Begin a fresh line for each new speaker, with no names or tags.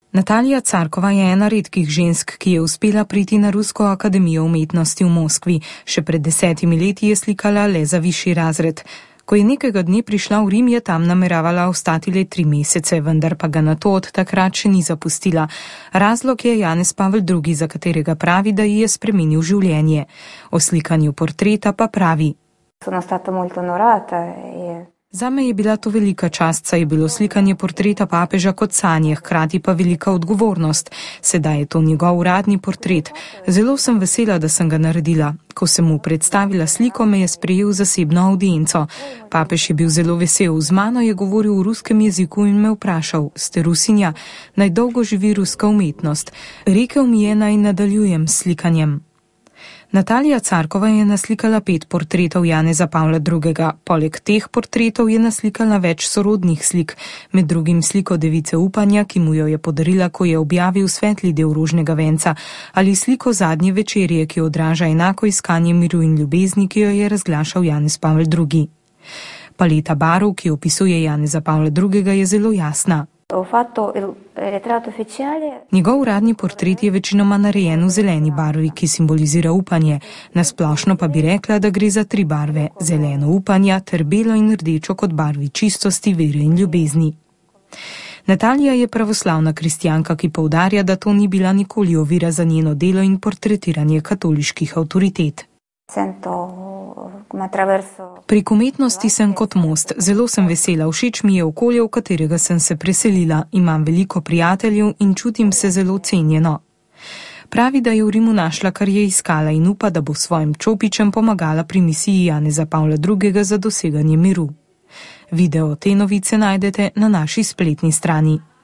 Natalija Carkova je ena redkih žensk, ki je uspela priti na Rusko akademijo umetnosti v Moskvi. Še pred 10 leti je slikala le za višji razred. Ko je nekega dne prišla v Rim, je tam nameravala ostati le 3 mesece, vendar pa ga nato od takrat še ni zapustila. Razlog je Janez Pavel II, za katerega pravi, da ji je spremenil življenje. O slikanju portreta pa pravi:
Sono stata molto onorata
Zame je bila to velika čast, saj je bilo slikanje portreta papeža kot sanje, hkrati pa velika odgovornost. Sedaj je to njegov uradni portret. Zelo sem vesela, da sem ga naredila. Ko sem mu predstavila sliko, me je sprejel zasebno avdienco. Papež je bil zelo vesel, z mano je govoril v ruskem jeziku in me vprašal: Ste Rusinja? Naj dolgo živi ruska umetnost. Rekel mi je, naj nadaljujem s slikanjem. Natalija Carkova je naslikala 5 portretov Janeza Pavla II. Poleg teh portretov je naslikala več sorodnih slik, med drugim sliko Device upanja, ki mu jo je podarila, ko je objavil svetli del rožnega venca, ali sliko Zadnje večerje, ki odraža enako iskanje miru in ljubezni, ki jo je razglašal Janez Pavel II. Paleta barv, ki opisuje Janeza Pavla II., je zelo jasna. Njegov uradni portret je večinoma narejen v zeleni barvi, ki simbolizira upanje. Nasplošno pa bi rekla, da gre za 3 barve: zeleno upanja ter belo in rdečo kot barvi čistosti, vere in ljubezni. Natalija je pravoslavna kristjanka, ki poudarja, da to ni bila nikoli ovira za njeno delo in portretiranje katoliških avtoritet. Prek umetnosti sem kot most. Zelo sem vesela, všeč mi je okolje, v katerega sem se preselila. Imam veliko prijateljev in čutim se zelo cenjeno. Pravi, da je v Rimu našla, kar je iskala in upa, da bo svojim čopičem pomagala pri misiji Janeza Pavla II. Za doseganje miru. Video te novice najdete na naši spletni strani.